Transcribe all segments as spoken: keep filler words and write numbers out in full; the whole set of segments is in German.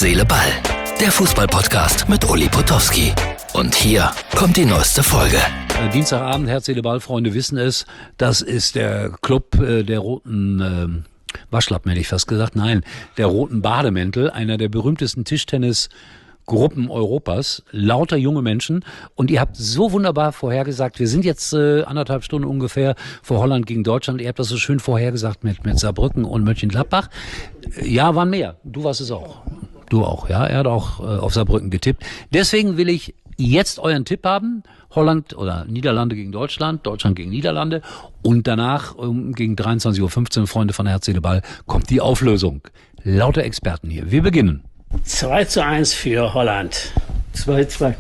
Herz, Seele, Ball. Der Fußball-Podcast mit Uli Potowski. Und hier kommt die neueste Folge. Dienstagabend, Herz, Seele, Ball, Freunde wissen es. Das ist der Club äh, der roten äh, Waschlappen, hätte ich fast gesagt. Nein, der roten Bademäntel, einer der berühmtesten Tischtennisgruppen Europas. Lauter junge Menschen. Und ihr habt so wunderbar vorhergesagt, wir sind jetzt äh, anderthalb Stunden ungefähr vor Holland gegen Deutschland. Ihr habt das so schön vorhergesagt mit, mit Saarbrücken und Mönchengladbach. Ja, waren mehr. Du warst es auch. Du auch, ja. Er hat auch äh, auf Saarbrücken getippt. Deswegen will ich jetzt euren Tipp haben. Holland oder Niederlande gegen Deutschland, Deutschland gegen Niederlande. Und danach um, gegen dreiundzwanzig Uhr fünfzehn, Freunde von Herz, Seele, Ball, kommt die Auflösung. Lauter Experten hier. Wir beginnen. zwei zu eins für Holland. zwei zwei.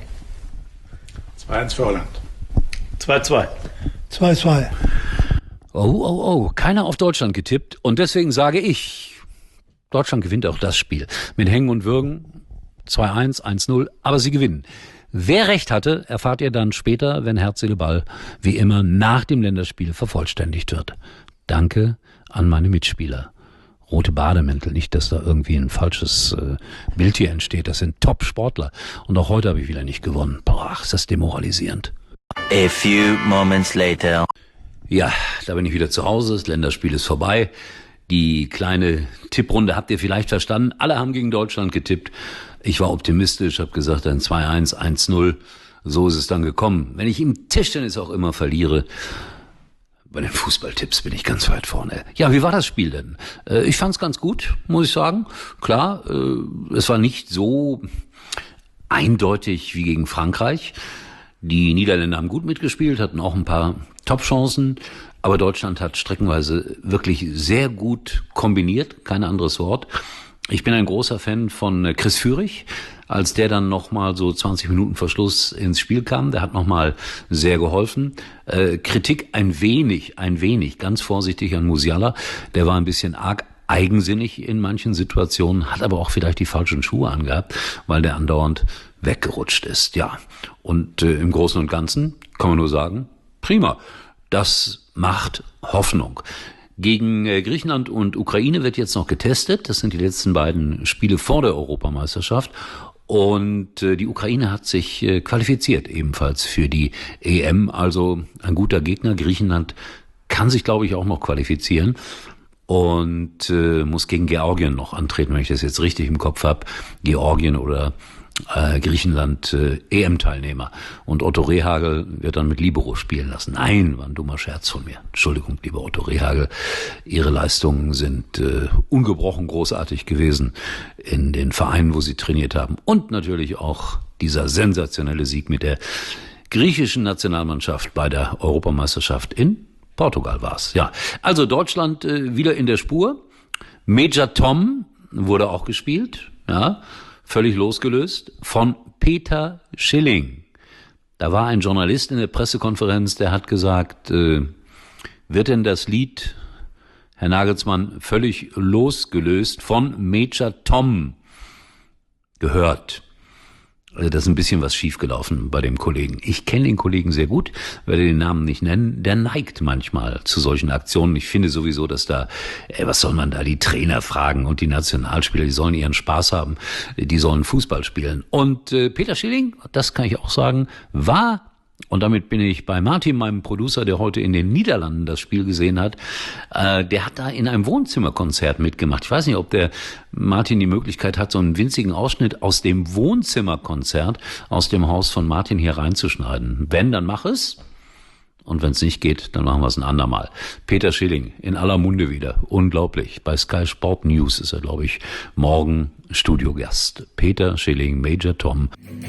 zwei eins für Holland. zwei zwei. zwei zwei. Oh, oh, oh. Keiner auf Deutschland getippt. Und deswegen sage ich, Deutschland gewinnt auch das Spiel. Mit Hängen und Würgen. zwei eins, eins null. Aber sie gewinnen. Wer recht hatte, erfahrt ihr dann später, wenn Herz, Seele, Ball wie immer nach dem Länderspiel vervollständigt wird. Danke an meine Mitspieler. Rote Bademäntel, nicht, dass da irgendwie ein falsches äh, Bild hier entsteht. Das sind Top-Sportler. Und auch heute habe ich wieder nicht gewonnen. Boah, ist das demoralisierend. A few moments later. Ja, da bin ich wieder zu Hause. Das Länderspiel ist vorbei. Die kleine Tipprunde habt ihr vielleicht verstanden. Alle haben gegen Deutschland getippt. Ich war optimistisch, habe gesagt, ein zwei eins, eins null. So ist es dann gekommen. Wenn ich im Tischtennis auch immer verliere, bei den Fußballtipps bin ich ganz weit vorne. Ja, wie war das Spiel denn? Äh, ich fand es ganz gut, muss ich sagen. Klar, äh, es war nicht so eindeutig wie gegen Frankreich. Die Niederländer haben gut mitgespielt, hatten auch ein paar Top-Chancen. Aber Deutschland hat streckenweise wirklich sehr gut kombiniert, kein anderes Wort. Ich bin ein großer Fan von Chris Führig, als der dann nochmal so zwanzig Minuten vor Schluss ins Spiel kam. Der hat nochmal sehr geholfen. Äh, Kritik ein wenig, ein wenig, ganz vorsichtig an Musiala. Der war ein bisschen arg eigensinnig in manchen Situationen, hat aber auch vielleicht die falschen Schuhe angehabt, weil der andauernd weggerutscht ist. Ja, und äh, im Großen und Ganzen kann man nur sagen, prima. Das macht Hoffnung. Gegen äh, Griechenland und Ukraine wird jetzt noch getestet. Das sind die letzten beiden Spiele vor der Europameisterschaft. Und äh, die Ukraine hat sich äh, qualifiziert ebenfalls für die E M. Also ein guter Gegner. Griechenland kann sich, glaube ich, auch noch qualifizieren. Und äh, muss gegen Georgien noch antreten, wenn ich das jetzt richtig im Kopf habe. Georgien oder Äh, Griechenland äh, E M-Teilnehmer. Und Otto Rehhagel wird dann mit Libero spielen lassen. Nein, war ein dummer Scherz von mir. Entschuldigung, lieber Otto Rehhagel. Ihre Leistungen sind äh, ungebrochen großartig gewesen in den Vereinen, wo sie trainiert haben. Und natürlich auch dieser sensationelle Sieg mit der griechischen Nationalmannschaft bei der Europameisterschaft in Portugal war's. Ja, also Deutschland äh, wieder in der Spur. Major Tom wurde auch gespielt, ja. Völlig losgelöst von Peter Schilling. Da war ein Journalist in der Pressekonferenz, der hat gesagt, äh, wird denn das Lied, Herr Nagelsmann, völlig losgelöst von Major Tom gehört? Also da ist ein bisschen was schiefgelaufen bei dem Kollegen. Ich kenne den Kollegen sehr gut, werde den Namen nicht nennen. Der neigt manchmal zu solchen Aktionen. Ich finde sowieso, dass da, ey, was soll man da, die Trainer fragen und die Nationalspieler, die sollen ihren Spaß haben, die sollen Fußball spielen. Und äh, Peter Schilling, das kann ich auch sagen, war, und damit bin ich bei Martin, meinem Producer, der heute in den Niederlanden das Spiel gesehen hat, äh, der hat da in einem Wohnzimmerkonzert mitgemacht. Ich weiß nicht, ob der Martin die Möglichkeit hat, so einen winzigen Ausschnitt aus dem Wohnzimmerkonzert aus dem Haus von Martin hier reinzuschneiden. Wenn, dann mach es. Und wenn es nicht geht, dann machen wir es ein andermal. Peter Schilling, in aller Munde wieder. Unglaublich. Bei Sky Sport News ist er, glaube ich, morgen Studiogast. Peter Schilling, Major Tom.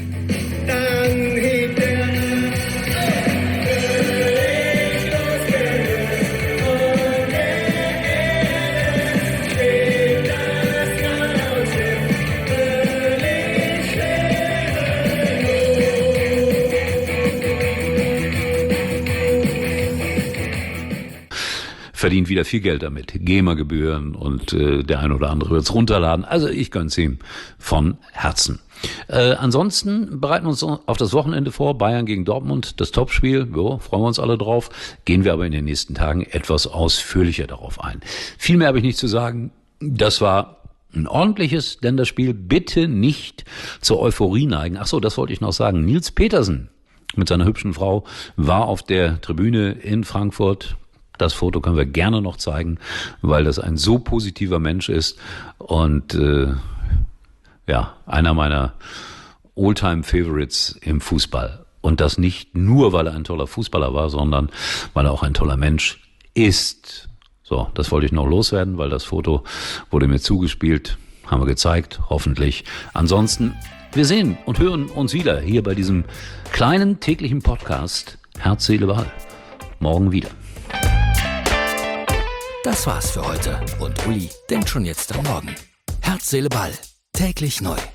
Verdient wieder viel Geld damit. GEMA-Gebühren und äh, der ein oder andere wird es runterladen. Also ich gönn's ihm von Herzen. Äh, ansonsten bereiten wir uns auf das Wochenende vor. Bayern gegen Dortmund, das Topspiel. Jo, freuen wir uns alle drauf. Gehen wir aber in den nächsten Tagen etwas ausführlicher darauf ein. Viel mehr habe ich nicht zu sagen. Das war Ein ordentliches Länderspiel, bitte nicht zur Euphorie neigen. Ach so, das wollte ich noch sagen. Nils Petersen mit seiner hübschen Frau war auf der Tribüne in Frankfurt. Das Foto können wir gerne noch zeigen, weil das ein so positiver Mensch ist und äh, ja, einer meiner All-Time-Favorites im Fußball. Und das nicht nur, weil er ein toller Fußballer war, sondern weil er auch ein toller Mensch ist. So, das wollte ich noch loswerden, weil das Foto wurde mir zugespielt, haben wir gezeigt, hoffentlich. Ansonsten, wir sehen und hören uns wieder hier bei diesem kleinen täglichen Podcast Herz, Seele, Ball. Morgen wieder. Das war's für heute und Uli denkt schon jetzt am Morgen. Herz, Seele, Ball. Täglich neu.